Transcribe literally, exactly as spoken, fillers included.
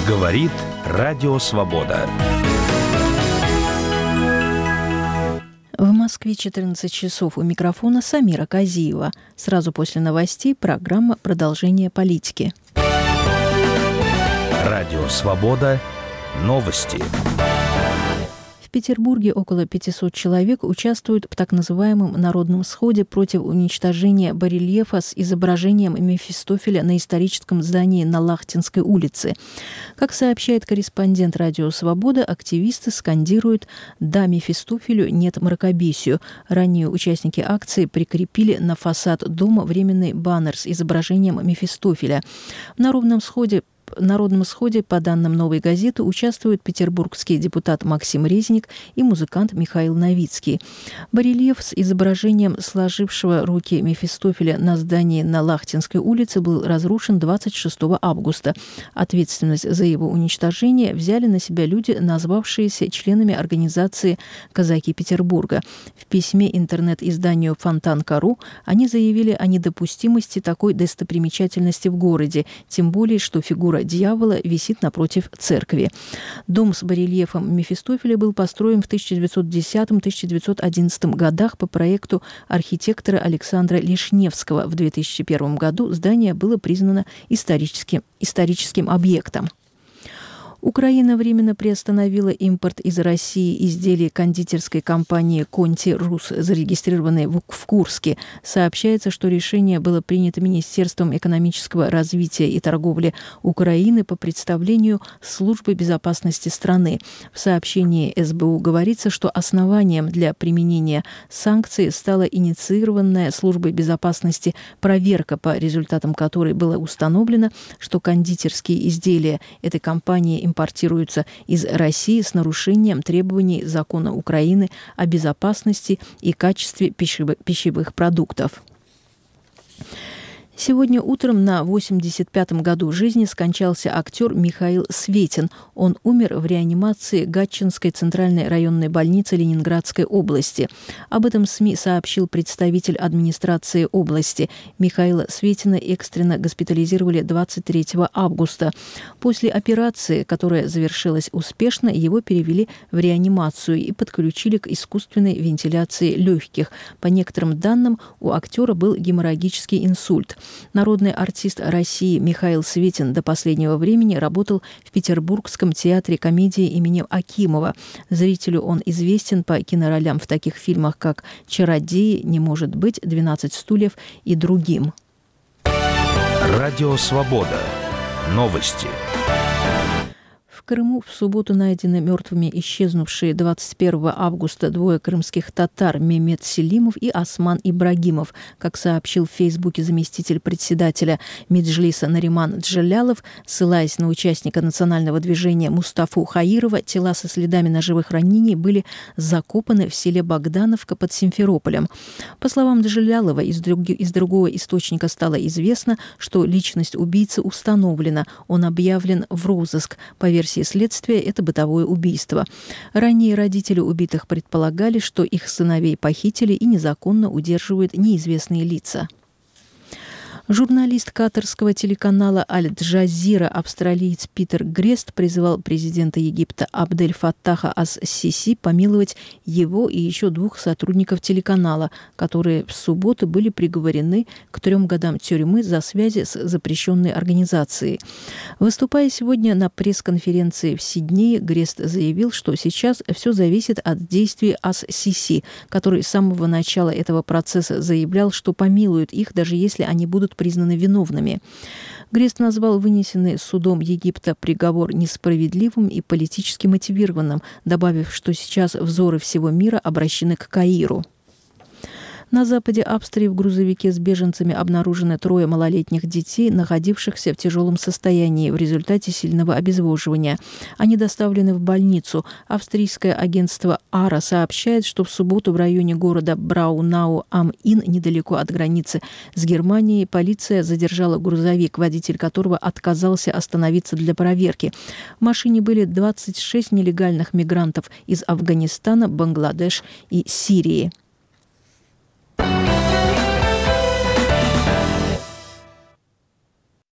Говорит Радио Свобода. В Москве четырнадцать часов. У микрофона Самира Казиева. Сразу после новостей программа «Продолжение политики». Радио Свобода. Новости. В Петербурге около пятисот человек участвуют в так называемом народном сходе против уничтожения барельефа с изображением Мефистофеля на историческом здании на Лахтинской улице. Как сообщает корреспондент Радио Свобода, активисты скандируют «Да Мефистофелю, нет мракобесию». Ранее участники акции прикрепили на фасад дома временный баннер с изображением Мефистофеля. В народном сходе В народном сходе, по данным «Новой газеты», участвуют петербургский депутат Максим Резник и музыкант Михаил Новицкий. Барельеф с изображением сложившего руки Мефистофеля на здании на Лахтинской улице был разрушен двадцать шестого августа. Ответственность за его уничтожение взяли на себя люди, назвавшиеся членами организации «Казаки Петербурга». В письме интернет-изданию фонтан точка ру они заявили о недопустимости такой достопримечательности в городе, тем более, что фигура дьявола висит напротив церкви. Дом с барельефом Мефистофеля был построен в тысяча девятьсот десятом — тысяча девятьсот одиннадцатом годах по проекту архитектора Александра Лишневского. В две тысячи первом году здание было признано историческим, историческим объектом. Украина временно приостановила импорт из России изделий кондитерской компании «Конти Рус», зарегистрированной в Курске. Сообщается, что решение было принято Министерством экономического развития и торговли Украины по представлению Службы безопасности страны. В сообщении эс бэ у говорится, что основанием для применения санкций стала инициированная Службой безопасности проверка, по результатам которой было установлено, что кондитерские изделия этой компании импортируются из России с нарушением требований закона Украины о безопасности и качестве пищевых продуктов. Сегодня утром на восемьдесят пятом году жизни скончался актер Михаил Светин. Он умер в реанимации Гатчинской центральной районной больницы Ленинградской области. Об этом СМИ сообщил представитель администрации области. Михаила Светина экстренно госпитализировали двадцать третьего августа. После операции, которая завершилась успешно, его перевели в реанимацию и подключили к искусственной вентиляции легких. По некоторым данным, у актера был геморрагический инсульт. Народный артист России Михаил Светин до последнего времени работал в Петербургском театре комедии имени Акимова. Зрителю он известен по киноролям в таких фильмах, как «Чародеи», «Не может быть», «двенадцать стульев» и другим. Радио Свобода. Новости. В Крыму в субботу найдены мертвыми исчезнувшие двадцать первого августа двое крымских татар Мемет Селимов и Осман Ибрагимов. Как сообщил в Фейсбуке заместитель председателя Меджлиса Нариман Джалялов, ссылаясь на участника национального движения Мустафу Хаирова, тела со следами ножевых ранений были закопаны в селе Богдановка под Симферополем. По словам Джалялова, из, друг... из другого источника стало известно, что личность убийцы установлена. Он объявлен в розыск. По версии следствия, это бытовое убийство. Ранее родители убитых предполагали, что их сыновей похитили и незаконно удерживают неизвестные лица. Журналист катарского телеканала «Аль-Джазира», австралиец Питер Грест, призывал президента Египта Абдель-Фаттаха ас-Сиси помиловать его и еще двух сотрудников телеканала, которые в субботу были приговорены к трем годам тюрьмы за связи с запрещенной организацией. Выступая сегодня на пресс-конференции в Сиднее, Грест заявил, что сейчас все зависит от действий ас-Сиси, который с самого начала этого процесса заявлял, что помилует их, даже если они будут признаны виновными. Грест назвал вынесенный судом Египта приговор несправедливым и политически мотивированным, добавив, что сейчас взоры всего мира обращены к Каиру. На западе Австрии в грузовике с беженцами обнаружены трое малолетних детей, находившихся в тяжелом состоянии в результате сильного обезвоживания. Они доставлены в больницу. Австрийское агентство АРА сообщает, что в субботу в районе города Браунау-ам-Ин, недалеко от границы с Германией, полиция задержала грузовик, водитель которого отказался остановиться для проверки. В машине были двадцать шесть нелегальных мигрантов из Афганистана, Бангладеш и Сирии.